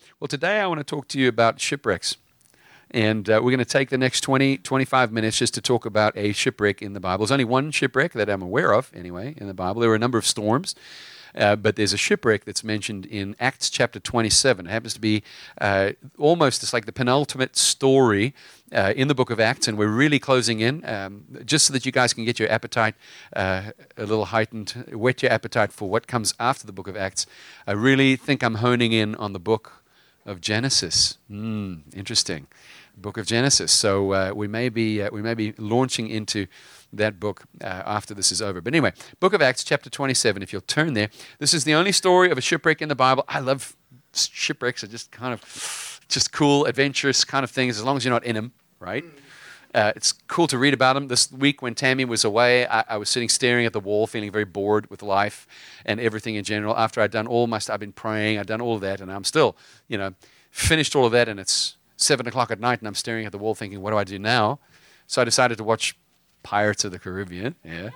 Well, today I want to talk to you about shipwrecks. And we're going to take the next 20, 25 minutes just to talk about a shipwreck in the Bible. There's only one shipwreck that I'm aware of, anyway, in the Bible. There were a number of storms, but there's a shipwreck that's mentioned in Acts chapter 27. It happens to be almost, it's like the penultimate story in the book of Acts, and we're really closing in, just so that you guys can get your appetite a little heightened, whet your appetite for what comes after the book of Acts. I really think I'm honing in on the book of Genesis. Interesting. Book of Genesis. So we may be launching into that book after this is over. But anyway, Book of Acts, chapter 27. If you'll turn there, this is the only story of a shipwreck in the Bible. I love shipwrecks. Are just kind of just cool, adventurous kind of things. As long as you're not in them, right? It's cool to read about them. This week when Tammy was away, I was sitting staring at the wall, feeling very bored with life and everything in general. After I'd done all my stuff, I've been praying, I'd done all of that, and I'm still, finished all of that, and it's 7 o'clock at night, and I'm staring at the wall thinking, what do I do now? So I decided to watch Pirates of the Caribbean.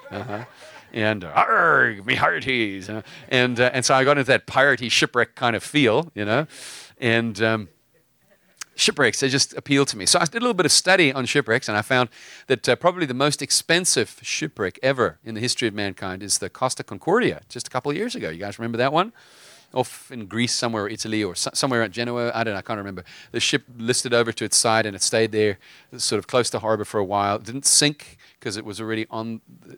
And me hearties. And so I got into that piratey shipwreck kind of feel, and shipwrecks, they just appeal to me. So I did a little bit of study on shipwrecks, and I found that probably the most expensive shipwreck ever in the history of mankind is the Costa Concordia, just a couple of years ago. You guys remember that one? Off in Greece somewhere, Italy, or somewhere at Genoa. I can't remember. The ship listed over to its side, and it stayed there sort of close to harbor for a while. It didn't sink because it was already on,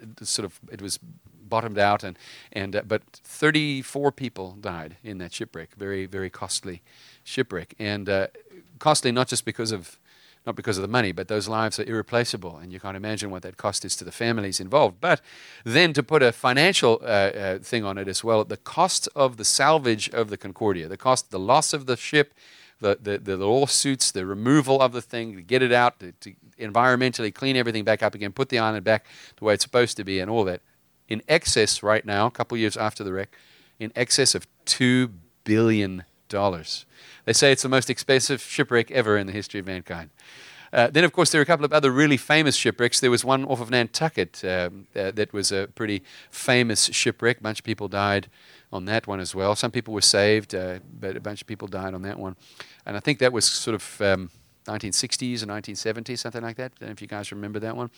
it was bottomed out, but 34 people died in that shipwreck. Very, very costly shipwreck. And costly not because of the money, but those lives are irreplaceable, and you can't imagine what that cost is to the families involved. But then to put a financial thing on it as well, the cost of the salvage of the Concordia, the loss of the ship, the lawsuits, the removal of the thing, to get it out, to environmentally clean everything back up again, put the island back the way it's supposed to be, and all that, in excess right now, a couple of years after the wreck, in excess of $2 billion. They say it's the most expensive shipwreck ever in the history of mankind. Then, of course, there are a couple of other really famous shipwrecks. There was one off of Nantucket that was a pretty famous shipwreck. A bunch of people died on that one as well. Some people were saved, but a bunch of people died on that one. And I think that was sort of 1960s or 1970s, something like that. I don't know if you guys remember that one.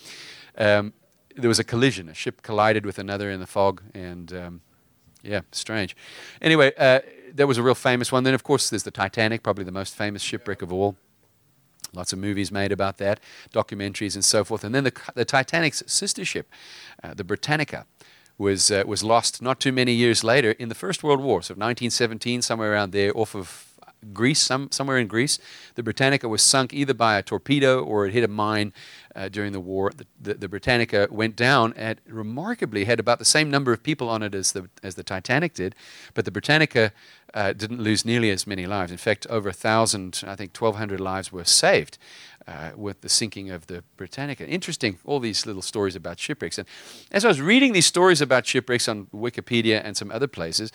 There was a collision. A ship collided with another in the fog, and strange. Anyway, that was a real famous one. Then, of course, there's the Titanic, probably the most famous shipwreck of all. Lots of movies made about that, documentaries and so forth. And then the Titanic's sister ship, the Britannica, was lost not too many years later in the First World War. So 1917, somewhere around there, off of Greece, somewhere in Greece. The Britannica was sunk either by a torpedo or it hit a mine during the war. The Britannica went down and remarkably had about the same number of people on it as the Titanic did, but the Britannica didn't lose nearly as many lives. In fact, over 1,000, I think 1,200 lives were saved with the sinking of the Britannica. Interesting, all these little stories about shipwrecks. And as I was reading these stories about shipwrecks on Wikipedia and some other places,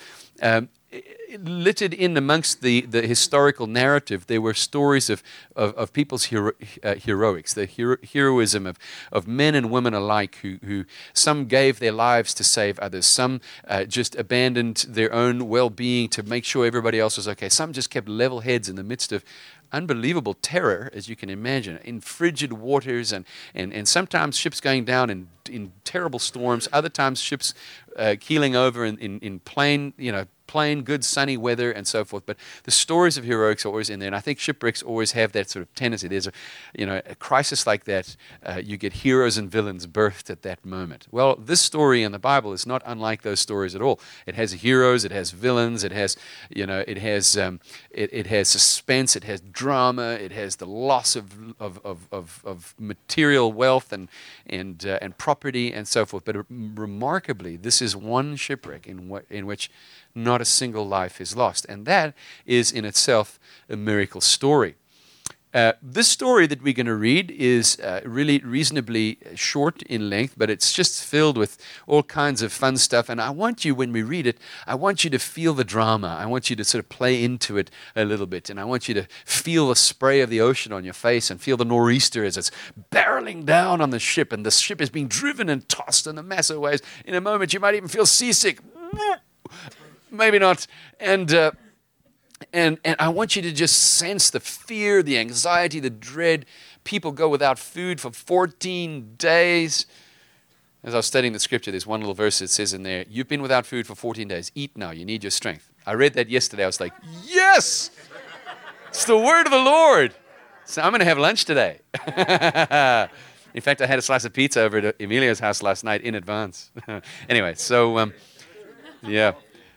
littered in amongst the historical narrative, there were stories of people's heroics, the heroism of men and women alike, who some gave their lives to save others, some just abandoned their own well-being to make sure everybody else was okay, some just kept level heads in the midst of unbelievable terror, as you can imagine, in frigid waters, and sometimes ships going down in terrible storms, other times ships keeling over in plain, good, sunny weather and so forth. But the stories of heroics are always in there, and I think shipwrecks always have that sort of tendency. There's a crisis like that, you get heroes and villains birthed at that moment. Well, this story in the Bible is not unlike those stories at all. It has heroes, it has villains, it has suspense, it has drama, it has the loss of material wealth and property and so forth. But remarkably, this is one shipwreck in which not a single life is lost. And that is in itself a miracle story. This story that we're going to read is really reasonably short in length, but it's just filled with all kinds of fun stuff. And I want you, when we read it, I want you to feel the drama. I want you to sort of play into it a little bit. And I want you to feel the spray of the ocean on your face and feel the nor'easter as it's barreling down on the ship. And the ship is being driven and tossed in the massive waves. In a moment, you might even feel seasick. Maybe not. And And I want you to just sense the fear, the anxiety, the dread. People go without food for 14 days. As I was studying the scripture, there's one little verse that says in there, you've been without food for 14 days. Eat now. You need your strength. I read that yesterday. I was like, yes! It's the word of the Lord. So I'm going to have lunch today. In fact, I had a slice of pizza over at Emilio's house last night in advance. Anyway, yeah.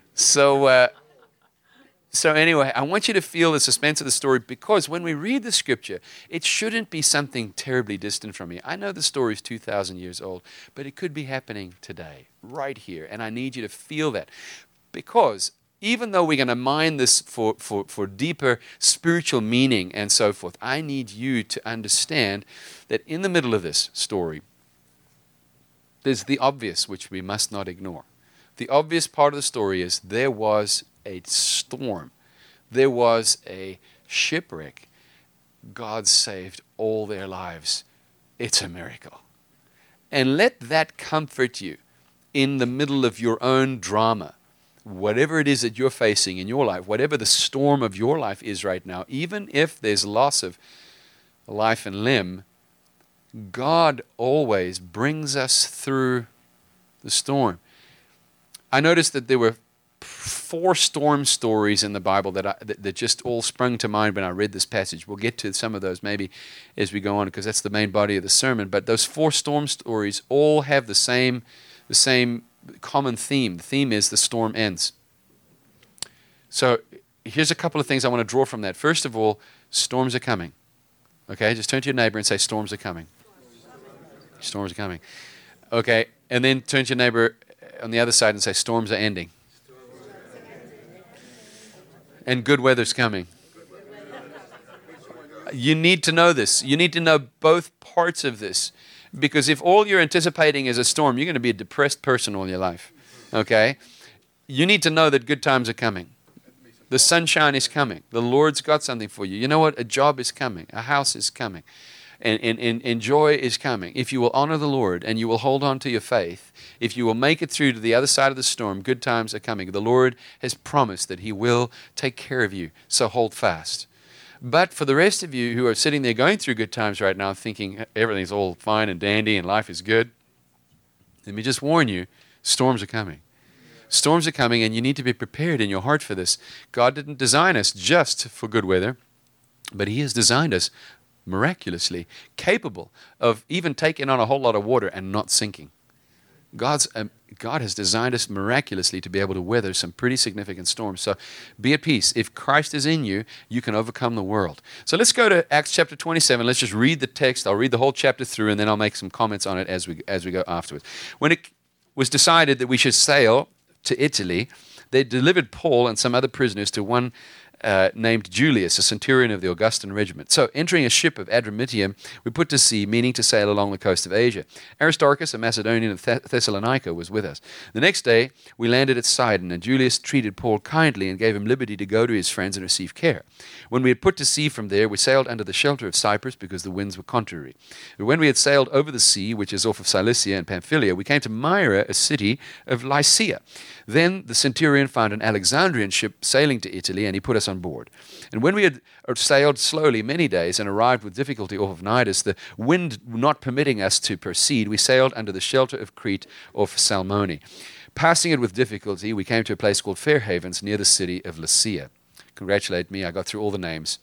So anyway, I want you to feel the suspense of the story, because when we read the scripture, it shouldn't be something terribly distant from me. I know the story is 2,000 years old, but it could be happening today, right here. And I need you to feel that, because even though we're going to mine this for deeper spiritual meaning and so forth, I need you to understand that in the middle of this story, there's the obvious, which we must not ignore. The obvious part of the story is there was a storm. There was a shipwreck. God saved all their lives. It's a miracle. And let that comfort you in the middle of your own drama. Whatever it is that you're facing in your life, whatever the storm of your life is right now, even if there's loss of life and limb, God always brings us through the storm. I noticed that there were 4 storm stories in the Bible that just all sprung to mind when I read this passage. We'll get to some of those maybe as we go on, because that's the main body of the sermon. But those 4 storm stories all have the same common theme. The theme is the storm ends. So here's a couple of things I want to draw from that. First of all, storms are coming. Okay, just turn to your neighbor and say, storms are coming. Storms are coming. Okay, and then turn to your neighbor on the other side and say, storms are ending. And good weather's coming. You need to know this. You need to know both parts of this. Because if all you're anticipating is a storm, you're going to be a depressed person all your life. Okay? You need to know that good times are coming. The sunshine is coming. The Lord's got something for you. You know what? A job is coming. A house is coming. And joy is coming. If you will honor the Lord and you will hold on to your faith, if you will make it through to the other side of the storm, good times are coming. The Lord has promised that He will take care of you, so hold fast. But for the rest of you who are sitting there going through good times right now, thinking everything's all fine and dandy and life is good, let me just warn you, storms are coming. Storms are coming, and you need to be prepared in your heart for this. God didn't design us just for good weather, but He has designed us miraculously capable of even taking on a whole lot of water and not sinking. God has designed us miraculously to be able to weather some pretty significant storms. So be at peace. If Christ is in you, you can overcome the world. So let's go to Acts chapter 27. Let's just read the text. I'll read the whole chapter through, and then I'll make some comments on it as we go afterwards. When it was decided that we should sail to Italy, they delivered Paul and some other prisoners to one named Julius, a centurion of the Augustan regiment. So, entering a ship of Adramyttium, we put to sea, meaning to sail along the coast of Asia. Aristarchus, a Macedonian of Thessalonica, was with us. The next day, we landed at Sidon, and Julius treated Paul kindly and gave him liberty to go to his friends and receive care. When we had put to sea from there, we sailed under the shelter of Cyprus because the winds were contrary. But when we had sailed over the sea, which is off of Cilicia and Pamphylia, we came to Myra, a city of Lycia. Then the centurion found an Alexandrian ship sailing to Italy, and he put us on board. And when we had sailed slowly many days and arrived with difficulty off of Cnidus, the wind not permitting us to proceed, we sailed under the shelter of Crete off Salmone. Passing it with difficulty, we came to a place called Fair Havens near the city of Lasea. Congratulate me, I got through all the names.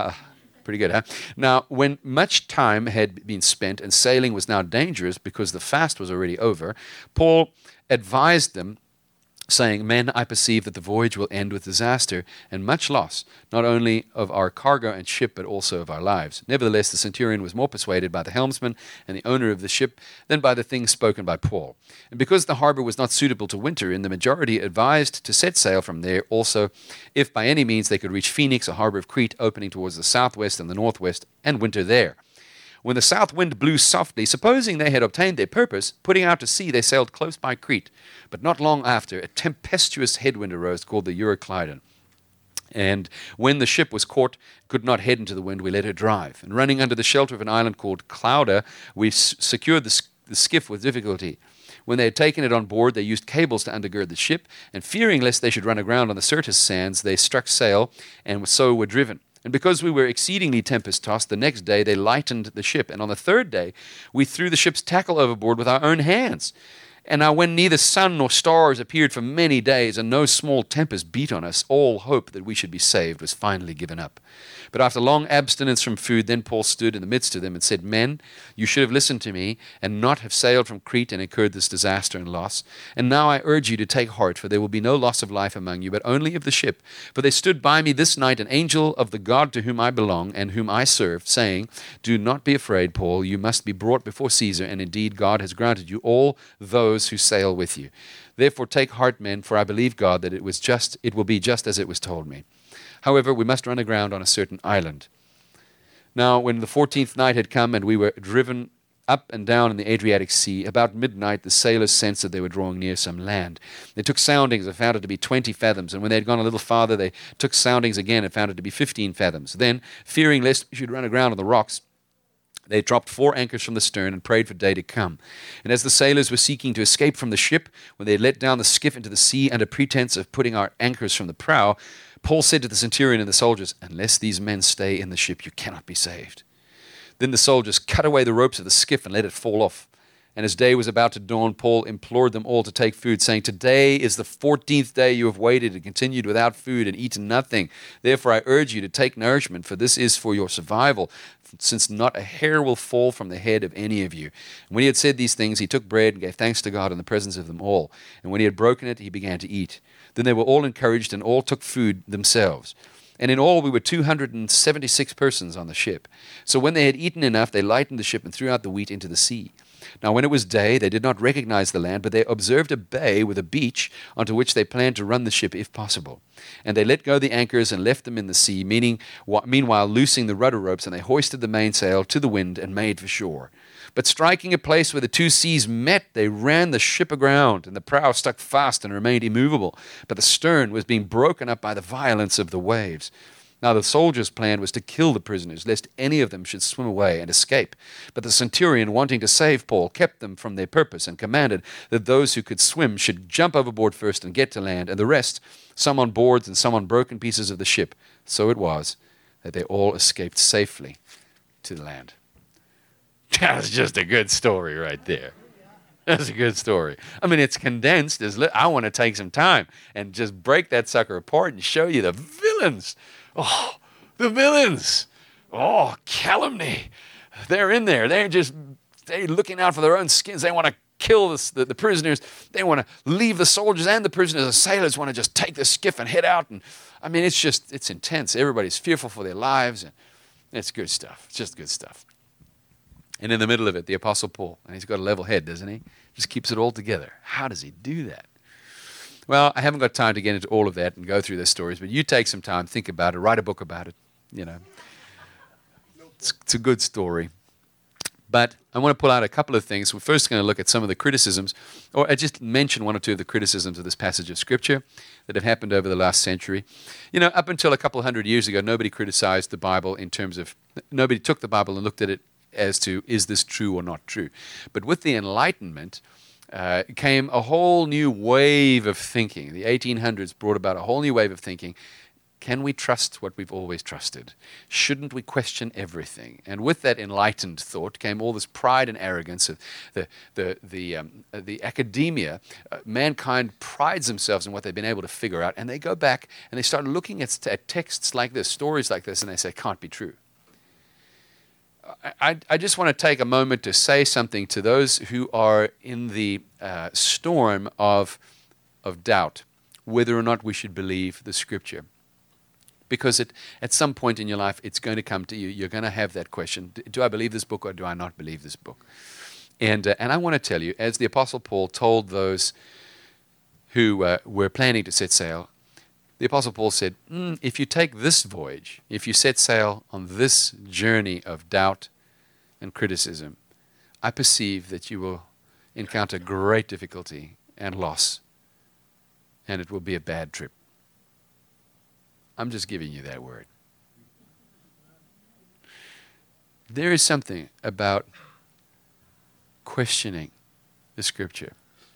Pretty good, huh? Now, when much time had been spent and sailing was now dangerous because the fast was already over, Paul advised them, saying, "Men, I perceive that the voyage will end with disaster and much loss, not only of our cargo and ship, but also of our lives." Nevertheless, the centurion was more persuaded by the helmsman and the owner of the ship than by the things spoken by Paul. And because the harbor was not suitable to winter in, the majority advised to set sail from there also, if by any means they could reach Phoenix, a harbor of Crete opening towards the southwest and the northwest, and winter there. When the south wind blew softly, supposing they had obtained their purpose, putting out to sea, they sailed close by Crete. But not long after, a tempestuous headwind arose called the Euroclydon. And when the ship was caught, could not head into the wind, we let her drive. And running under the shelter of an island called Clauda, we secured the skiff with difficulty. When they had taken it on board, they used cables to undergird the ship, and fearing lest they should run aground on the Syrtis sands, they struck sail and so were driven. And because we were exceedingly tempest-tossed, the next day they lightened the ship. And on the third day we threw the ship's tackle overboard with our own hands. And now when neither sun nor stars appeared for many days, and no small tempest beat on us, all hope that we should be saved was finally given up. But after long abstinence from food, then Paul stood in the midst of them and said, Men, you should have listened to me, and not have sailed from Crete and incurred this disaster and loss. And now I urge you to take heart, for there will be no loss of life among you, but only of the ship. For they stood by me this night, an angel of the God to whom I belong, and whom I serve, saying, Do not be afraid, Paul, you must be brought before Caesar, and indeed God has granted you all those who sail with you. Therefore take heart, men, for I believe God that it will be just as it was told me. However, we must run aground on a certain island. Now, when the 14th night had come and we were driven up and down in the Adriatic Sea, about midnight the sailors sensed that they were drawing near some land. They took soundings and found it to be 20 fathoms, and when they had gone a little farther, they took soundings again and found it to be 15 fathoms. Then, fearing lest we should run aground on the rocks, they dropped 4 anchors from the stern and prayed for day to come. And as the sailors were seeking to escape from the ship, when they let down the skiff into the sea under pretense of putting our anchors from the prow, Paul said to the centurion and the soldiers, Unless these men stay in the ship, you cannot be saved. Then the soldiers cut away the ropes of the skiff and let it fall off. And as day was about to dawn, Paul implored them all to take food, saying, Today is the 14th day you have waited and continued without food and eaten nothing. Therefore I urge you to take nourishment, for this is for your survival, since not a hair will fall from the head of any of you. And when he had said these things, he took bread and gave thanks to God in the presence of them all. And when he had broken it, he began to eat. Then they were all encouraged, and all took food themselves. And in all we were 276 persons on the ship. So when they had eaten enough, they lightened the ship and threw out the wheat into the sea. Now when it was day, they did not recognize the land, but they observed a bay with a beach onto which they planned to run the ship if possible. And they let go the anchors and left them in the sea, meanwhile loosing the rudder ropes, and they hoisted the mainsail to the wind and made for shore. But striking a place where the 2 seas met, they ran the ship aground, and the prow stuck fast and remained immovable. But the stern was being broken up by the violence of the waves. Now the soldiers' plan was to kill the prisoners, lest any of them should swim away and escape. But the centurion, wanting to save Paul, kept them from their purpose, and commanded that those who could swim should jump overboard first and get to land, and the rest, some on boards and some on broken pieces of the ship. So it was that they all escaped safely to the land. That's just a good story right there. That's a good story. I mean, it's condensed. I want to take some time and just break that sucker apart and show you the villains. Oh, the villains. Oh, calumny. They're in there. They're looking out for their own skins. They want to kill the prisoners. They want to leave the soldiers and the prisoners. The sailors want to just take the skiff and head out. And I mean, it's intense. Everybody's fearful for their lives. And it's good stuff. It's just good stuff. And in the middle of it, the Apostle Paul, and he's got a level head, doesn't he? Just keeps it all together. How does he do that? Well, I haven't got time to get into all of that and go through those stories, but you take some time, think about it, write a book about it. You know, it's a good story. But I want to pull out a couple of things. We're first going to look at some of the criticisms, or I just mention one or two of the criticisms of this passage of Scripture that have happened over the last century. You know, up until a couple of hundred years ago, nobody criticized the Bible nobody took the Bible and looked at it as to, is this true or not true? But with the Enlightenment came a whole new wave of thinking. The 1800s brought about a whole new wave of thinking. Can we trust what we've always trusted? Shouldn't we question everything? And with that enlightened thought came all this pride and arrogance of the academia. Mankind prides themselves in what they've been able to figure out, and they go back and they start looking at texts like this, stories like this, and they say, can't be true. I just want to take a moment to say something to those who are in the storm of doubt, whether or not we should believe the Scripture. Because at some point in your life, it's going to come to you. You're going to have that question, do I believe this book or do I not believe this book? And I want to tell you, as the Apostle Paul told those who were planning to set sail, the Apostle Paul said, if you take this voyage, if you set sail on this journey of doubt and criticism, I perceive that you will encounter great difficulty and loss, and it will be a bad trip. I'm just giving you that word. There is something about questioning the Scripture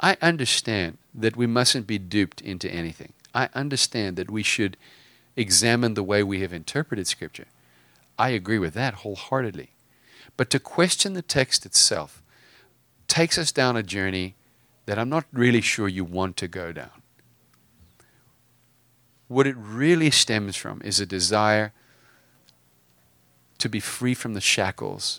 I understand that we mustn't be duped into anything. I understand that we should examine the way we have interpreted Scripture. I agree with that wholeheartedly. But to question the text itself takes us down a journey that I'm not really sure you want to go down. What it really stems from is a desire to be free from the shackles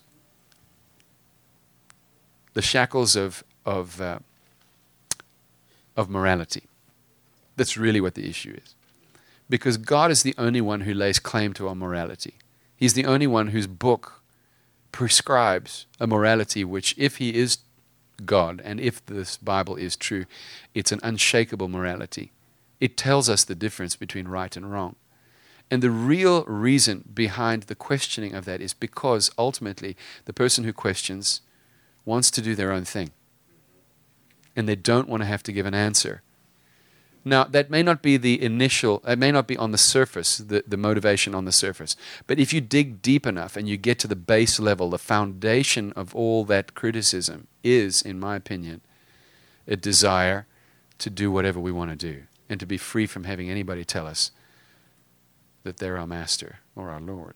of morality. That's really what the issue is. Because God is the only one who lays claim to our morality. He's the only one whose book prescribes a morality which, if He is God and if this Bible is true, it's an unshakable morality. It tells us the difference between right and wrong. And the real reason behind the questioning of that is because ultimately the person who questions wants to do their own thing. And they don't want to have to give an answer. Now, that may not be the initial, it may not be on the surface, the motivation on the surface. But if you dig deep enough and you get to the base level, the foundation of all that criticism is, in my opinion, a desire to do whatever we want to do and to be free from having anybody tell us that they're our master or our Lord.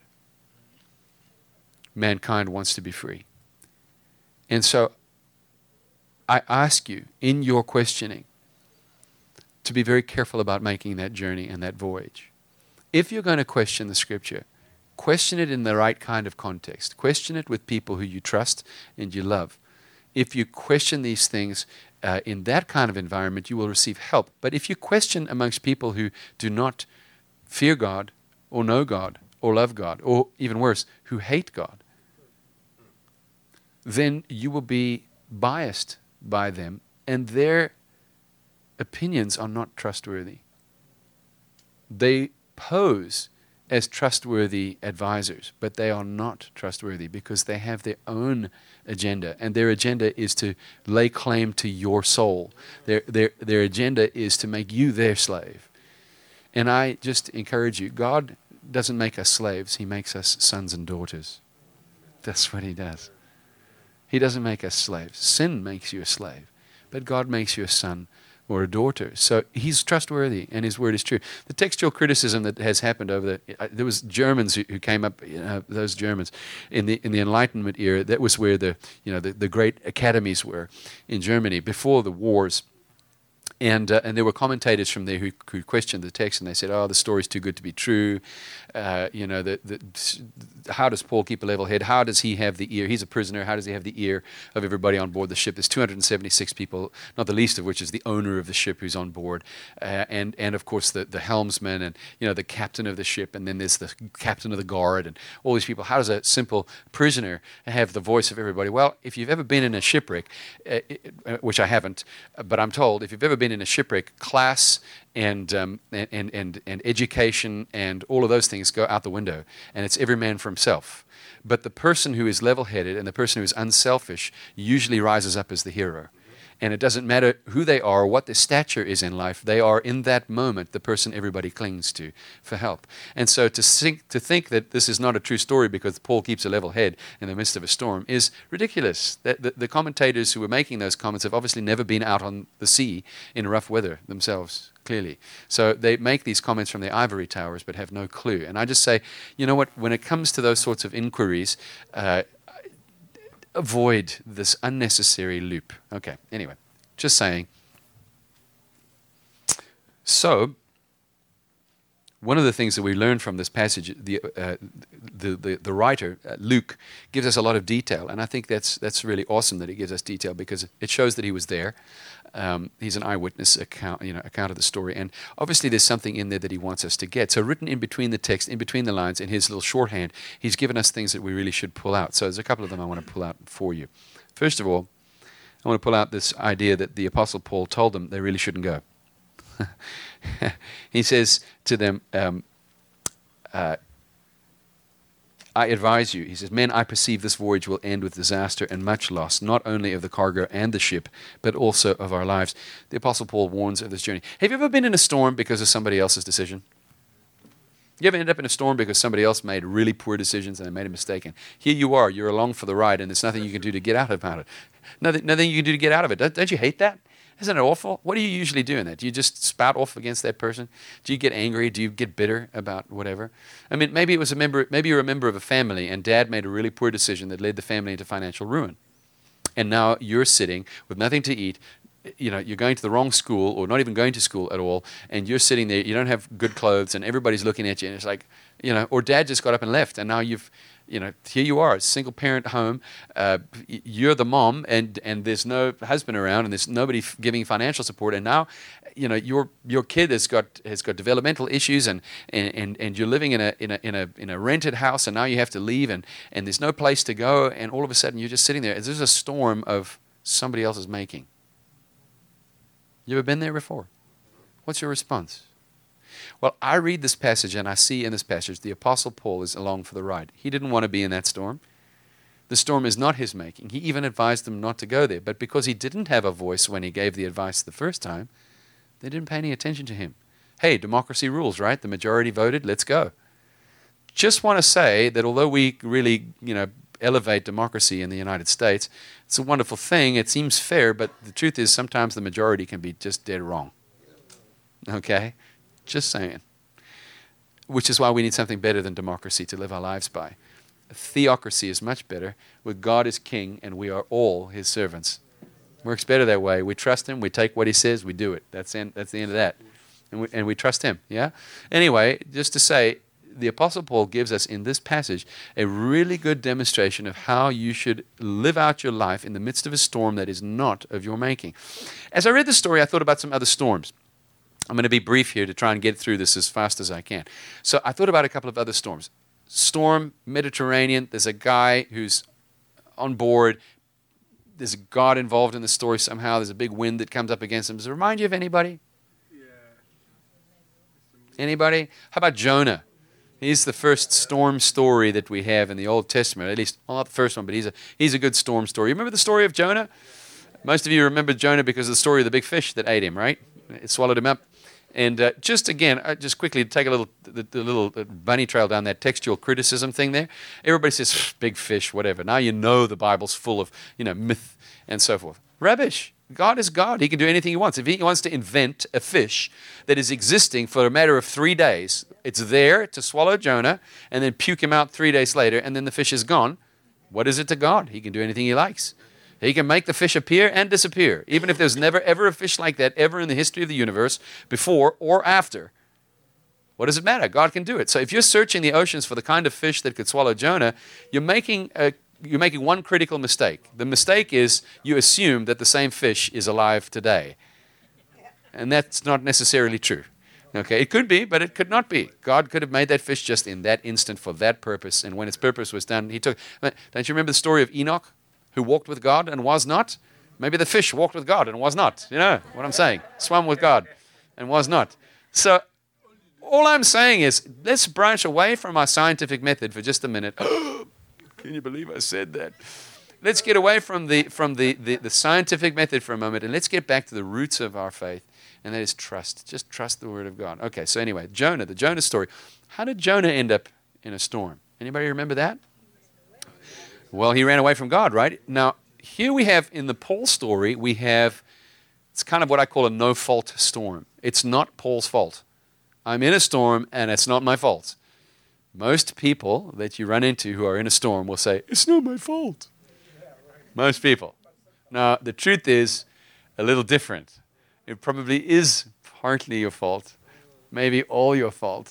Mankind wants to be free. And so I ask you, in your questioning, to be very careful about making that journey and that voyage. If you're going to question the Scripture, question it in the right kind of context. Question it with people who you trust and you love. If you question these things in that kind of environment, you will receive help. But if you question amongst people who do not fear God or know God or love God, or even worse, who hate God, then you will be biased by them, and their opinions are not trustworthy. They pose as trustworthy advisors, but they are not trustworthy because they have their own agenda, and their agenda is to lay claim to your soul. Their agenda is to make you their slave. And I just encourage you, God doesn't make us slaves, He makes us sons and daughters. That's what He does. He doesn't make us slaves. Sin makes you a slave, but God makes you a son or a daughter. So He's trustworthy and His word is true. The textual criticism that has happened over there was Germans who came up, those Germans in the Enlightenment era. That was where the great academies were in Germany before the wars. And there were commentators from there who questioned the text, and they said, "Oh, the story's too good to be true. How does Paul keep a level head? How does he have the ear? He's a prisoner. How does he have the ear of everybody on board the ship? There's 276 people, not the least of which is the owner of the ship who's on board, and of course the helmsman and the captain of the ship, and then there's the captain of the guard and all these people. How does a simple prisoner have the voice of everybody?" Well, if you've ever been in a shipwreck, which I haven't, but I'm told if you've ever been in a shipwreck, class and education and all of those things go out the window, and it's every man for himself. But the person who is level-headed and the person who is unselfish usually rises up as the hero. And it doesn't matter who they are or what their stature is in life, they are in that moment the person everybody clings to for help. And so to think that this is not a true story because Paul keeps a level head in the midst of a storm is ridiculous. The commentators who were making those comments have obviously never been out on the sea in rough weather themselves, clearly. So they make these comments from their ivory towers but have no clue. And I just say, you know what, when it comes to those sorts of inquiries, avoid this unnecessary loop. Okay, anyway, just saying. So, one of the things that we learn from this passage, the writer, Luke, gives us a lot of detail, and I think that's really awesome that he gives us detail because it shows that he was there. He's an eyewitness account of the story, and obviously there's something in there that he wants us to get. So written in between the text, in between the lines, in his little shorthand, he's given us things that we really should pull out. So there's a couple of them I want to pull out for you. First of all, I want to pull out this idea that the Apostle Paul told them they really shouldn't go. He says to them, I advise you, he says, "Men, I perceive this voyage will end with disaster and much loss, not only of the cargo and the ship, but also of our lives." The Apostle Paul warns of this journey. Have you ever been in a storm because of somebody else's decision? You ever end up in a storm because somebody else made really poor decisions and they made a mistake? And here you are, you're along for the ride, and there's nothing you can do to get out about it. Nothing you can do to get out of it. Don't you hate that? Isn't it awful? What do you usually do in that? Do you just spout off against that person? Do you get angry? Do you get bitter about whatever? I mean, maybe you're a member of a family and dad made a really poor decision that led the family into financial ruin. And now you're sitting with nothing to eat. You're going to the wrong school or not even going to school at all, and you're sitting there, you don't have good clothes, and everybody's looking at you, and it's like, or dad just got up and left, and now here you are, a single parent home, you're the mom, and there's no husband around, and there's nobody giving financial support, and now, your kid has got developmental issues, and you're living in a rented house, and now you have to leave, and there's no place to go, and all of a sudden you're just sitting there. There's a storm of somebody else's making. You ever been there before? What's your response? Well, I read this passage and I see in this passage the Apostle Paul is along for the ride. He didn't want to be in that storm. The storm is not his making. He even advised them not to go there. But because he didn't have a voice when he gave the advice the first time, they didn't pay any attention to him. Hey, democracy rules, right? The majority voted, let's go. Just want to say that although we really, elevate democracy in the United States, it's a wonderful thing. It seems fair, but the truth is sometimes the majority can be just dead wrong. Okay? Just saying. Which is why we need something better than democracy to live our lives by. Theocracy is much better, where God is king and we are all his servants. Works better that way. We trust him, we take what he says, we do it. That's the end of that. And we trust him, yeah? Anyway, just to say, the Apostle Paul gives us in this passage a really good demonstration of how you should live out your life in the midst of a storm that is not of your making. As I read the story, I thought about some other storms. I'm going to be brief here to try and get through this as fast as I can. So I thought about a couple of other storms. Storm, Mediterranean, there's a guy who's on board. There's a God involved in the story somehow. There's a big wind that comes up against him. Does it remind you of anybody? Yeah. Anybody? How about Jonah? He's the first storm story that we have in the Old Testament. At least, not the first one, but he's a good storm story. You remember the story of Jonah? Most of you remember Jonah because of the story of the big fish that ate him, right? It swallowed him up. And just quickly take the little bunny trail down that textual criticism thing there. Everybody says, big fish, whatever. Now you know the Bible's full of, myth and so forth. Rubbish. God is God. He can do anything he wants. If he wants to invent a fish that is existing for a matter of 3 days, it's there to swallow Jonah and then puke him out 3 days later, and then the fish is gone. What is it to God? He can do anything he likes. He can make the fish appear and disappear, even if there's never, ever a fish like that ever in the history of the universe, before or after. What does it matter? God can do it. So if you're searching the oceans for the kind of fish that could swallow Jonah, you're making one critical mistake. The mistake is you assume that the same fish is alive today. And that's not necessarily true. Okay, it could be, but it could not be. God could have made that fish just in that instant for that purpose, and when its purpose was done, he took... Don't you remember the story of Enoch, who walked with God and was not? Maybe the fish walked with God and was not. You know what I'm saying? Swam with God and was not. So all I'm saying is, let's branch away from our scientific method for just a minute. Can you believe I said that? Let's get away from the scientific method for a moment, and let's get back to the roots of our faith, and that is trust. Just trust the word of God. Okay, so anyway, Jonah, the Jonah story. How did Jonah end up in a storm? Anybody remember that? Well, he ran away from God, right? Now, here we have, in the Paul story, it's kind of what I call a no-fault storm. It's not Paul's fault. I'm in a storm, and it's not my fault. Most people that you run into who are in a storm will say, it's not my fault. Most people. Now, the truth is a little different. It probably is partly your fault, maybe all your fault.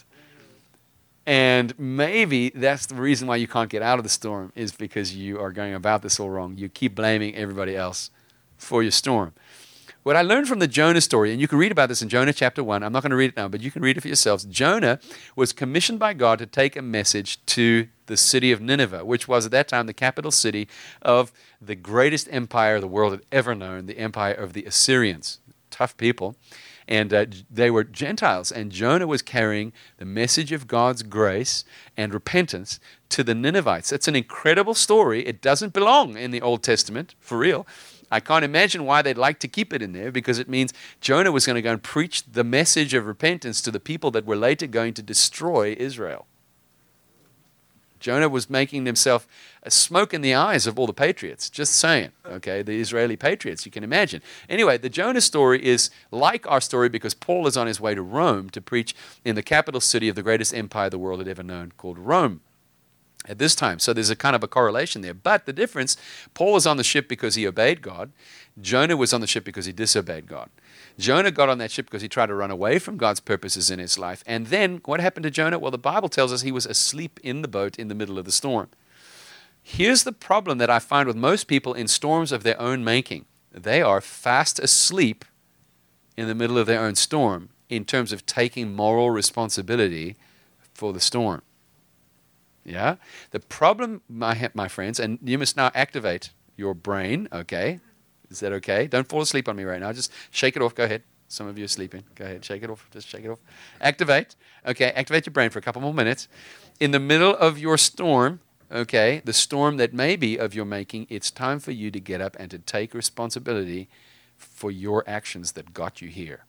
And maybe that's the reason why you can't get out of the storm, is because you are going about this all wrong. You keep blaming everybody else for your storm. What I learned from the Jonah story, and you can read about this in Jonah chapter 1. I'm not going to read it now, but you can read it for yourselves. Jonah was commissioned by God to take a message to the city of Nineveh, which was at that time the capital city of the greatest empire the world had ever known, the empire of the Assyrians. Tough people. And they were Gentiles, and Jonah was carrying the message of God's grace and repentance to the Ninevites. It's an incredible story. It doesn't belong in the Old Testament, for real. I can't imagine why they'd like to keep it in there, because it means Jonah was going to go and preach the message of repentance to the people that were later going to destroy Israel. Jonah was making himself a smoke in the eyes of all the patriots. Just saying, okay, the Israeli patriots, you can imagine. Anyway, the Jonah story is like our story because Paul is on his way to Rome to preach in the capital city of the greatest empire the world had ever known, called Rome, at this time. So there's a kind of a correlation there. But the difference, Paul was on the ship because he obeyed God. Jonah was on the ship because he disobeyed God. Jonah got on that ship because he tried to run away from God's purposes in his life. And then what happened to Jonah? Well, the Bible tells us he was asleep in the boat in the middle of the storm. Here's the problem that I find with most people in storms of their own making. They are fast asleep in the middle of their own storm in terms of taking moral responsibility for the storm. Yeah? The problem, my friends, and you must now activate your brain, okay? Is that okay? Don't fall asleep on me right now. Just shake it off. Go ahead. Some of you are sleeping. Go ahead. Shake it off. Just shake it off. Activate. Okay. Activate your brain for a couple more minutes. In the middle of your storm, okay, the storm that may be of your making, it's time for you to get up and to take responsibility for your actions that got you here.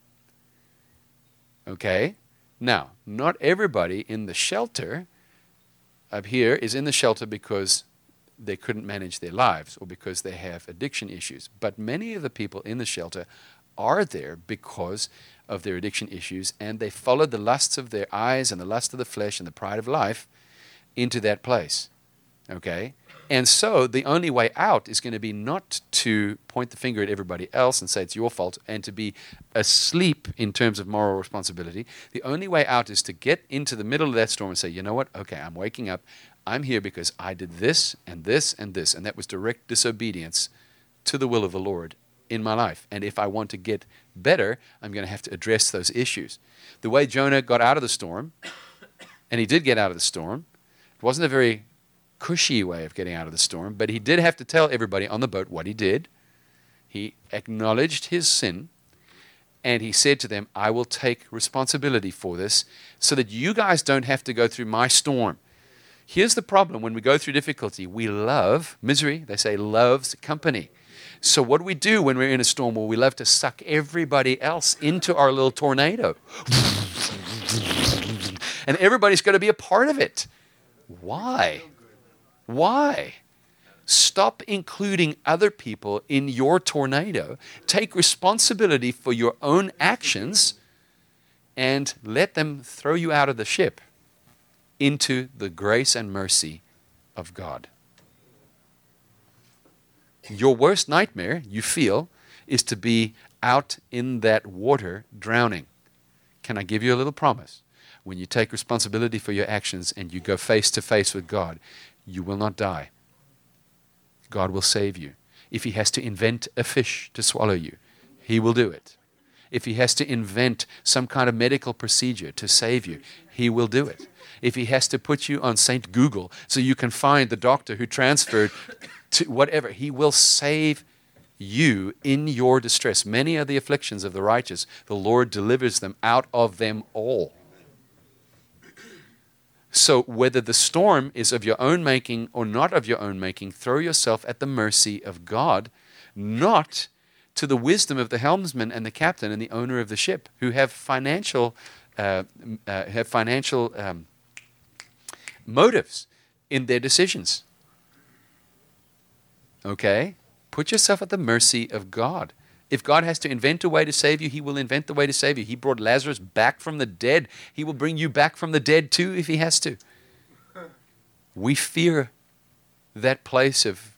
Okay? Now, not everybody in the shelter up here is in the shelter because they couldn't manage their lives or because they have addiction issues. But many of the people in the shelter are there because of their addiction issues, and they followed the lusts of their eyes and the lust of the flesh and the pride of life into that place. Okay? And so the only way out is going to be not to point the finger at everybody else and say it's your fault and to be asleep in terms of moral responsibility. The only way out is to get into the middle of that storm and say, you know what? Okay, I'm waking up. I'm here because I did this and this and this, and that was direct disobedience to the will of the Lord in my life. And if I want to get better, I'm going to have to address those issues. The way Jonah got out of the storm, and he did get out of the storm, it wasn't a very cushy way of getting out of the storm, but he did have to tell everybody on the boat what he did. He acknowledged his sin, and he said to them, I will take responsibility for this so that you guys don't have to go through my storm. Here's the problem. When we go through difficulty, we love misery. They say loves company. So what do we do when we're in a storm? Well, we love to suck everybody else into our little tornado. And everybody's got to be a part of it. Why? Why? Stop including other people in your tornado. Take responsibility for your own actions and let them throw you out of the ship into the grace and mercy of God. Your worst nightmare, you feel, is to be out in that water drowning. Can I give you a little promise? When you take responsibility for your actions and you go face to face with God, you will not die. God will save you. If he has to invent a fish to swallow you, he will do it. If he has to invent some kind of medical procedure to save you, he will do it. If he has to put you on St. Google so you can find the doctor who transferred to whatever, he will save you in your distress. Many are the afflictions of the righteous. The Lord delivers them out of them all. So whether the storm is of your own making or not of your own making, throw yourself at the mercy of God, not to the wisdom of the helmsman and the captain and the owner of the ship, who have financial motives in their decisions. Okay? Put yourself at the mercy of God. If God has to invent a way to save you, he will invent the way to save you. He brought Lazarus back from the dead. He will bring you back from the dead too if he has to. We fear that place of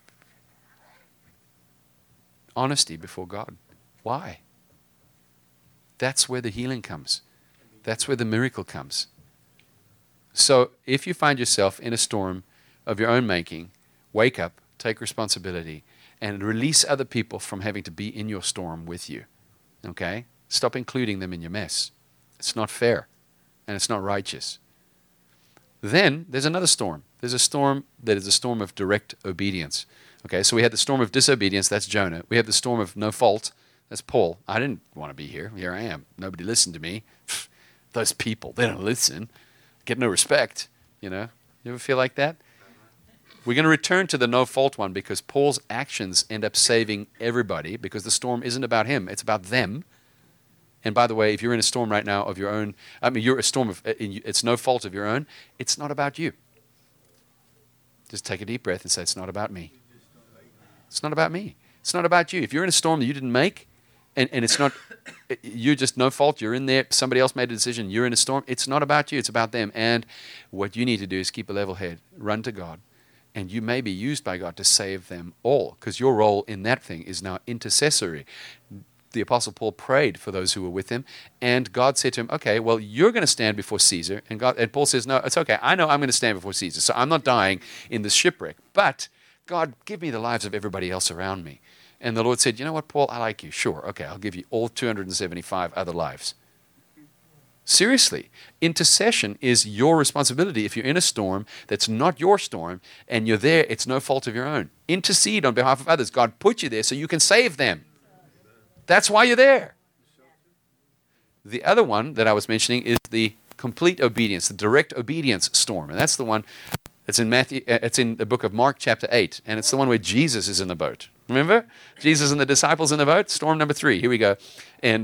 honesty before God. Why? That's where the healing comes. That's where the miracle comes. So if you find yourself in a storm of your own making, wake up, take responsibility, and release other people from having to be in your storm with you. Okay? Stop including them in your mess. It's not fair, and it's not righteous. Then there's another storm. There's a storm that is a storm of direct obedience. Okay, so we had the storm of disobedience, that's Jonah. We have the storm of no fault, that's Paul. I didn't want to be here. Here I am. Nobody listened to me. Those people, they don't listen. Get no respect, you know. You ever feel like that? We're going to return to the no fault one because Paul's actions end up saving everybody because the storm isn't about him, it's about them. And by the way, if you're in a storm right now of your own, you're a storm of, it's no fault of your own, it's not about you. Just take a deep breath and say, it's not about me. It's not about me. It's not about you. If you're in a storm that you didn't make, and it's not, you're just no fault, you're in there, somebody else made a decision, you're in a storm, it's not about you, it's about them. And what you need to do is keep a level head, run to God, and you may be used by God to save them all, because your role in that thing is now intercessory. The Apostle Paul prayed for those who were with him, and God said to him, okay, well, you're going to stand before Caesar. And Paul says, no, it's okay. I know I'm going to stand before Caesar, so I'm not dying in this shipwreck. But God, give me the lives of everybody else around me. And the Lord said, you know what, Paul, I like you. Sure, okay, I'll give you all 275 other lives. Seriously, intercession is your responsibility. If you're in a storm that's not your storm and you're there, it's no fault of your own. Intercede on behalf of others. God put you there so you can save them. That's why you're there. The other one that I was mentioning is the complete obedience, the direct obedience storm. And that's the one that's in Matthew. It's in the book of Mark chapter 8. And it's the one where Jesus is in the boat. Remember? Jesus and the disciples in the boat. Storm number 3. Here we go. And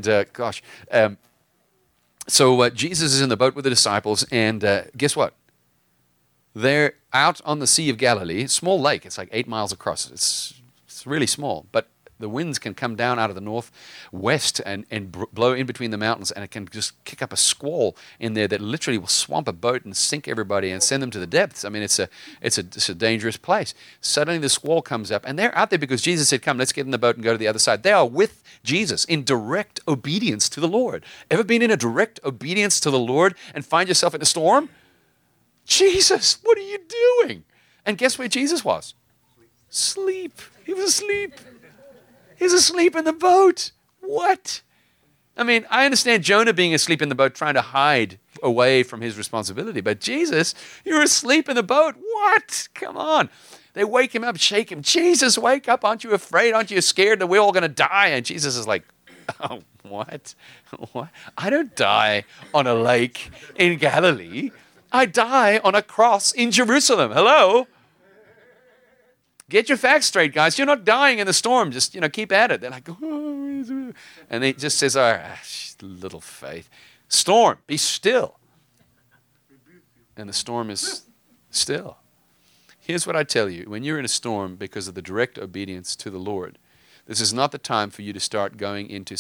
So Jesus is in the boat with the disciples, and guess what? They're out on the Sea of Galilee, small lake. It's like 8 miles across. It's really small, but the winds can come down out of the northwest and blow in between the mountains, and it can just kick up a squall in there that literally will swamp a boat and sink everybody and send them to the depths. I mean, it's a dangerous place. Suddenly the squall comes up, and they're out there because Jesus said, come, let's get in the boat and go to the other side. They are with Jesus in direct obedience to the Lord. Ever been in a direct obedience to the Lord and find yourself in a storm? Jesus, what are you doing? And guess where Jesus was? Sleep. He was asleep. He's asleep in the boat. What? I mean, I understand Jonah being asleep in the boat trying to hide away from his responsibility. But Jesus, you're asleep in the boat. What? Come on. They wake him up, shake him. Jesus, wake up. Aren't you afraid? Aren't you scared that we're all going to die? And Jesus is like, oh, what? What? I don't die on a lake in Galilee. I die on a cross in Jerusalem. Hello? Get your facts straight, guys. You're not dying in the storm. Just, keep at it. They're like, oh. And he just says, little faith. Storm, be still. And the storm is still. Here's what I tell you. When you're in a storm because of the direct obedience to the Lord, this is not the time for you to start going into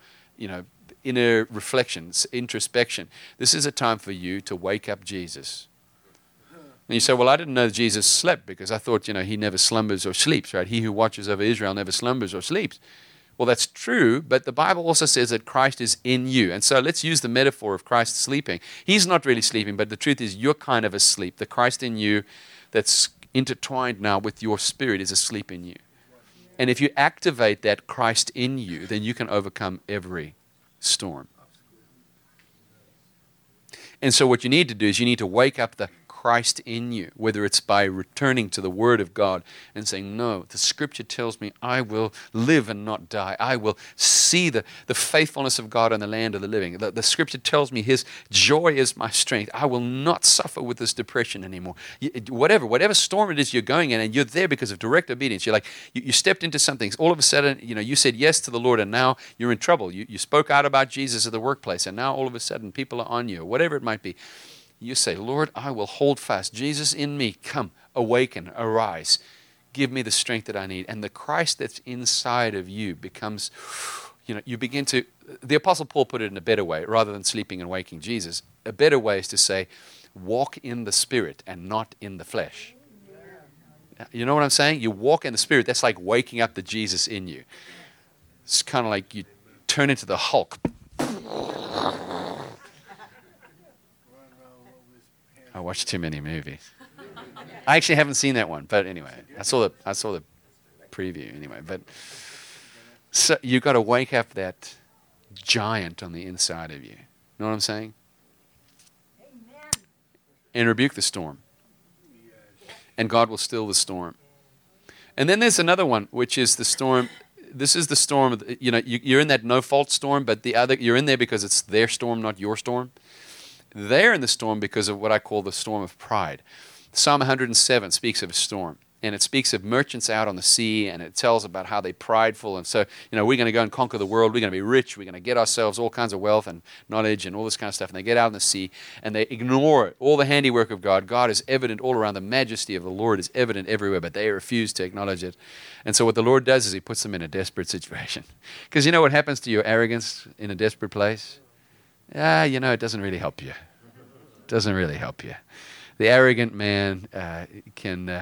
inner reflections, introspection. This is a time for you to wake up Jesus. And you say, well, I didn't know Jesus slept because I thought, he never slumbers or sleeps, right? He who watches over Israel never slumbers or sleeps. Well, that's true, but the Bible also says that Christ is in you. And so let's use the metaphor of Christ sleeping. He's not really sleeping, but the truth is you're kind of asleep. The Christ in you that's intertwined now with your spirit is asleep in you. And if you activate that Christ in you, then you can overcome every storm. And so what you need to do is you need to wake up the Christ in you, whether it's by returning to the Word of God and saying, no, the Scripture tells me I will live and not die. I will see the faithfulness of God in the land of the living. The Scripture tells me His joy is my strength. I will not suffer with this depression anymore. Whatever storm it is you're going in, and you're there because of direct obedience. You're like, you stepped into something. All of a sudden, you said yes to the Lord, and now you're in trouble. You spoke out about Jesus at the workplace, and now all of a sudden people are on you, whatever it might be. You say, Lord, I will hold fast. Jesus in me, come, awaken, arise. Give me the strength that I need. And the Christ that's inside of you becomes, you begin to, the Apostle Paul put it in a better way, rather than sleeping and waking Jesus. A better way is to say, walk in the Spirit and not in the flesh. You know what I'm saying? You walk in the Spirit. That's like waking up the Jesus in you. It's kind of like you turn into the Hulk. I watched too many movies. I actually haven't seen that one, but anyway, I saw the preview anyway. But so you got to wake up that giant on the inside of you. You know what I'm saying? Amen. And rebuke the storm, and God will still the storm. And then there's another one, which is the storm. This is the storm. You're in that no fault storm, but you're in there because it's their storm, not your storm. They're in the storm because of what I call the storm of pride. Psalm 107 speaks of a storm. And it speaks of merchants out on the sea, and it tells about how they're prideful. And so, we're going to go and conquer the world. We're going to be rich. We're going to get ourselves all kinds of wealth and knowledge and all this kind of stuff. And they get out on the sea, and they ignore all the handiwork of God. God is evident all around. The majesty of the Lord is evident everywhere, but they refuse to acknowledge it. And so what the Lord does is he puts them in a desperate situation. Because you know what happens to your arrogance in a desperate place? It doesn't really help you. It doesn't really help you. The arrogant man can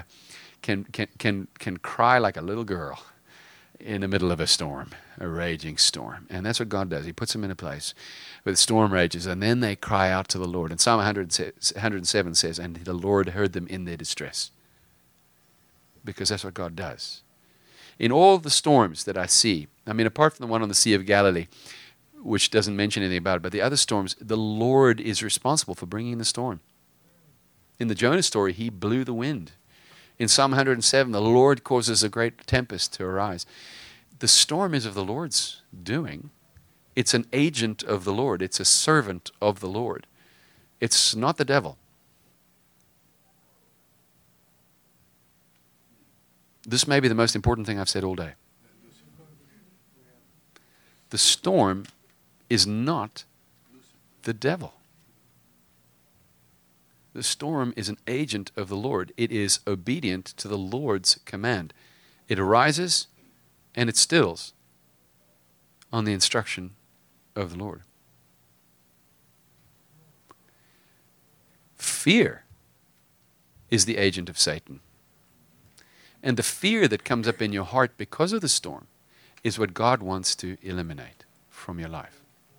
cry like a little girl in the middle of a storm, a raging storm. And that's what God does. He puts them in a place where the storm rages, and then they cry out to the Lord. And Psalm 107 says, and the Lord heard them in their distress. Because that's what God does. In all the storms that I see, apart from the one on the Sea of Galilee, which doesn't mention anything about it, but the other storms, the Lord is responsible for bringing the storm. In the Jonah story, he blew the wind. In Psalm 107, the Lord causes a great tempest to arise. The storm is of the Lord's doing. It's an agent of the Lord. It's a servant of the Lord. It's not the devil. This may be the most important thing I've said all day. The storm is not the devil. The storm is an agent of the Lord. It is obedient to the Lord's command. It arises and it stills on the instruction of the Lord. Fear is the agent of Satan. And the fear that comes up in your heart because of the storm is what God wants to eliminate from your life.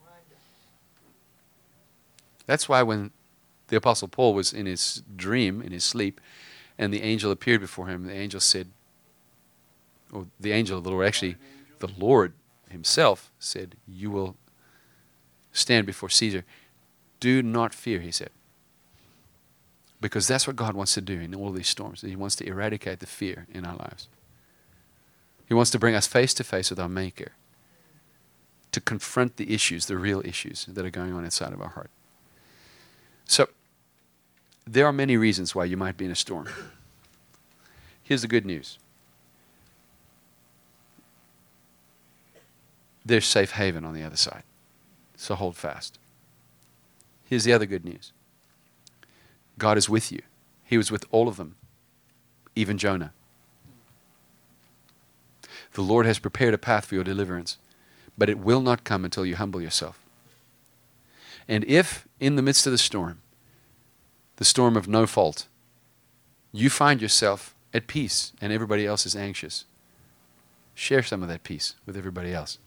That's why when the Apostle Paul was in his dream, in his sleep, and the angel appeared before him. The angel said, or the angel of the Lord, actually, the Lord himself said, you will stand before Caesar. Do not fear, he said. Because that's what God wants to do in all these storms. He wants to eradicate the fear in our lives. He wants to bring us face to face with our Maker, to confront the issues, the real issues that are going on inside of our heart. So, there are many reasons why you might be in a storm. Here's the good news. There's safe haven on the other side. So hold fast. Here's the other good news. God is with you. He was with all of them, even Jonah. The Lord has prepared a path for your deliverance, but it will not come until you humble yourself. And if, in the midst of the storm of no fault, you find yourself at peace and everybody else is anxious, share some of that peace with everybody else.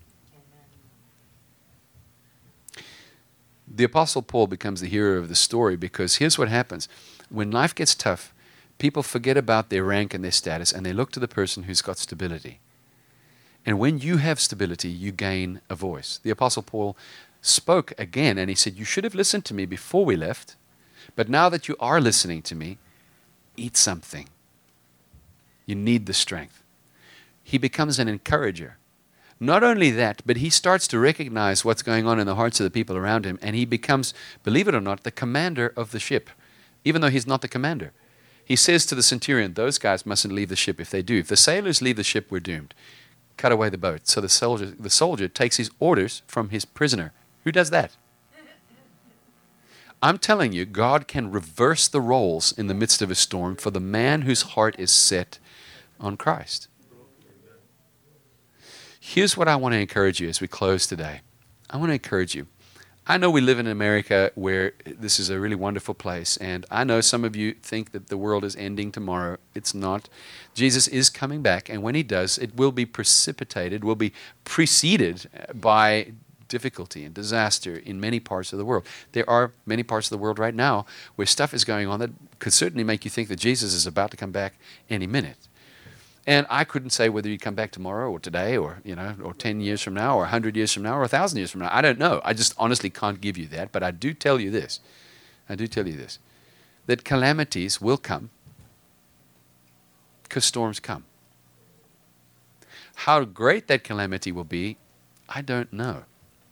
The Apostle Paul becomes the hero of the story because here's what happens. When life gets tough, people forget about their rank and their status and they look to the person who's got stability. And when you have stability, you gain a voice. The Apostle Paul spoke again and he said, you should have listened to me before we left, but now that you are listening to me, eat something. You need the strength. He becomes an encourager. Not only that, but he starts to recognize what's going on in the hearts of the people around him, and he becomes, believe it or not, the commander of the ship, even though he's not the commander. He says to the centurion, those guys mustn't leave the ship. If they do, if the sailors leave the ship, we're doomed. Cut away the boat. So the soldier takes his orders from his prisoner. Who does that? I'm telling you, God can reverse the roles in the midst of a storm for the man whose heart is set on Christ. Here's what I want to encourage you as we close today. I want to encourage you. I know we live in America where this is a really wonderful place, and I know some of you think that the world is ending tomorrow. It's not. Jesus is coming back, and when he does, it will be precipitated, will be preceded by difficulty and disaster in many parts of the world. There are many parts of the world right now where stuff is going on that could certainly make you think that Jesus is about to come back any minute. And I couldn't say whether he'd come back tomorrow or today or, or 10 years from now or 100 years from now or 1,000 years from now. I don't know. I just honestly can't give you that. But I do tell you this. That calamities will come because storms come. How great that calamity will be, I don't know.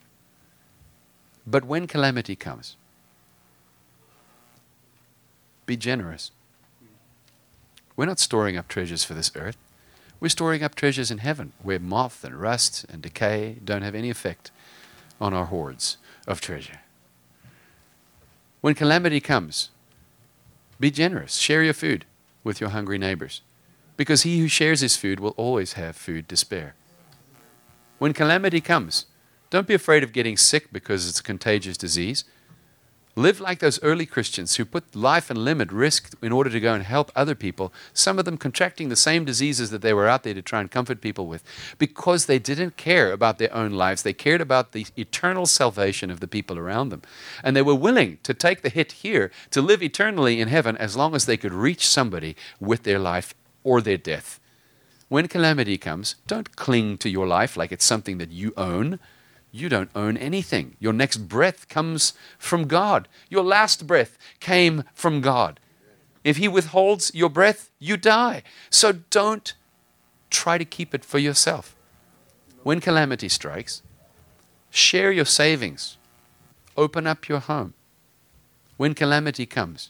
But when calamity comes, be generous. We're not storing up treasures for this earth. We're storing up treasures in heaven, where moth and rust and decay don't have any effect on our hoards of treasure. When calamity comes, be generous. Share your food with your hungry neighbors, because he who shares his food will always have food to spare. When calamity comes, don't be afraid of getting sick because it's a contagious disease. Live like those early Christians who put life and limb at risk in order to go and help other people, some of them contracting the same diseases that they were out there to try and comfort people with, because they didn't care about their own lives. They cared about the eternal salvation of the people around them. And they were willing to take the hit here to live eternally in heaven as long as they could reach somebody with their life or their death. When calamity comes, don't cling to your life like it's something that you own. You don't own anything. Your next breath comes from God. Your last breath came from God. If He withholds your breath, you die. So don't try to keep it for yourself. When calamity strikes, share your savings. Open up your home. When calamity comes,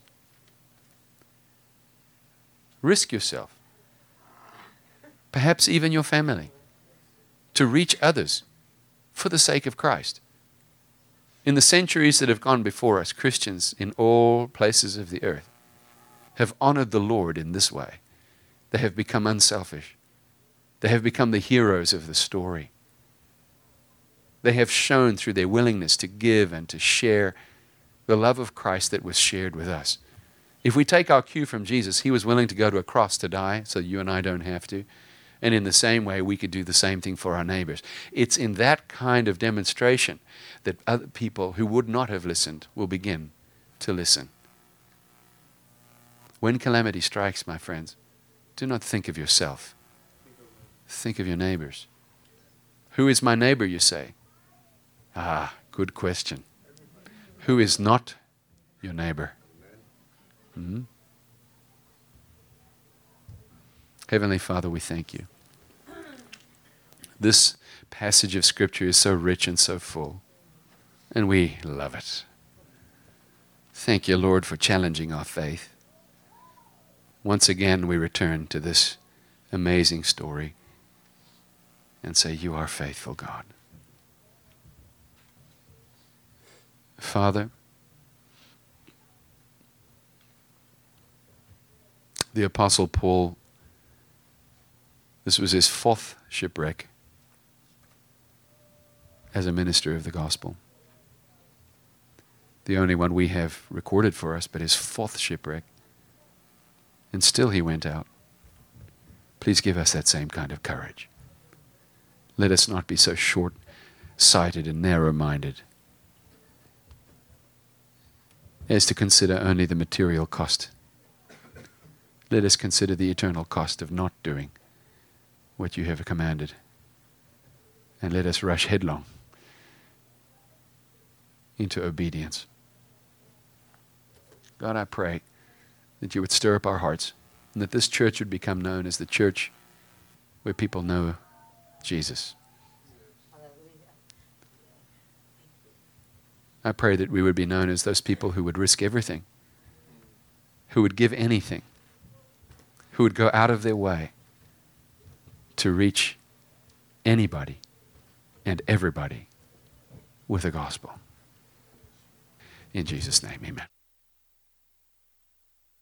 risk yourself, perhaps even your family, to reach others for the sake of Christ. In the centuries that have gone before us, Christians in all places of the earth have honored the Lord in this way. They have become unselfish. They have become the heroes of the story. They have shown through their willingness to give and to share the love of Christ that was shared with us. If we take our cue from Jesus, He was willing to go to a cross to die so you and I don't have to. And in the same way, we could do the same thing for our neighbors. It's in that kind of demonstration that other people who would not have listened will begin to listen. When calamity strikes, my friends, do not think of yourself. Think of your neighbors. Who is my neighbor, you say? Ah, good question. Who is not your neighbor? Heavenly Father, we thank you. This passage of Scripture is so rich and so full, and we love it. Thank you, Lord, for challenging our faith. Once again, we return to this amazing story and say, you are faithful, God. Father, the Apostle Paul, this was his 4th shipwreck as a minister of the gospel. The only one we have recorded for us, but his 4th shipwreck. And still he went out. Please give us that same kind of courage. Let us not be so short-sighted and narrow-minded as to consider only the material cost. Let us consider the eternal cost of not doing what you have commanded. And let us rush headlong into obedience. God, I pray that you would stir up our hearts and that this church would become known as the church where people know Jesus. I pray that we would be known as those people who would risk everything, who would give anything, who would go out of their way to reach anybody and everybody with the gospel. In Jesus' name, amen.